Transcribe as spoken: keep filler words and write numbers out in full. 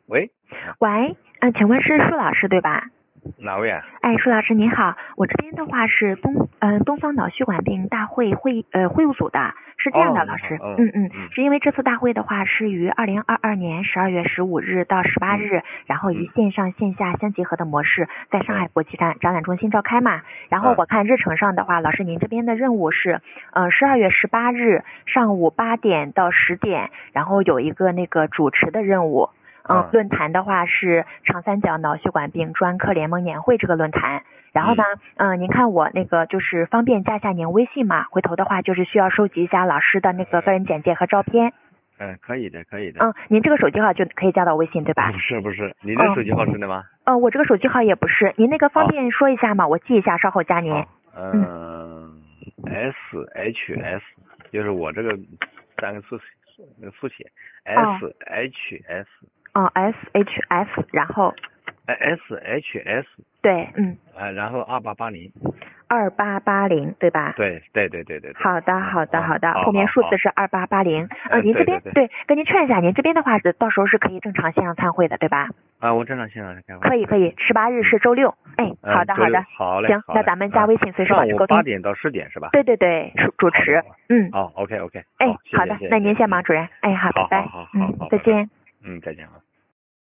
喂， 喂，嗯、请问是舒老师对吧？ 哪位啊？ 哎，舒老师您好，我这边的话是东嗯、呃东方脑血管病大会会呃会务组的，是这样的， 哦， 老师， 你好，哦， 嗯嗯， 嗯是因为这次大会的话是于二零二二年十二月十五日到十八日，然后以嗯线上线下相结合的模式，在上海嗯国际展展览中心召开嘛。然后嗯我看日程上的话，老师您这边的任务是，呃，十二月十八日上午八点到十点，然后有一个那个主持的任务。嗯， 嗯论坛的话是长三角脑血管病专科联盟年会这个论坛。然后呢，嗯、呃，您看我那个就是方便加下您微信嘛？回头的话就是需要收集一下老师的那个个人简介和照片。 嗯，可以的，可以的。 嗯，您这个手机号就可以加到微信对吧？ 不是不是，你的手机号是的吗？ 嗯、呃，我这个手机号也不是，您那个方便说一下吗？我记一下，稍后加您。 好，嗯，S H S 就是我这个三个速那个速写，S H S。 哦 ，S H S， 然后。 S H S。 对，嗯。 啊，然后二八八零。 二八八零对吧？ 对对对对对对。 好的好的好的，后面数字是二八八零。呃，您这边对，跟您劝一下，您这边的话是到时候是可以正常线上参会的，对吧？ 啊，我正常线上开会。 可以可以，十八日是周六。哎，好的好的， 好嘞。 行，那咱们加微信，随时保持沟通。 八点到十点是吧？ 对对对，主主持。嗯。 好 ，OK OK。 哎，好的，那您先忙，主任。哎，好，拜拜。 好好好好， 嗯，再见。 嗯，再见啊。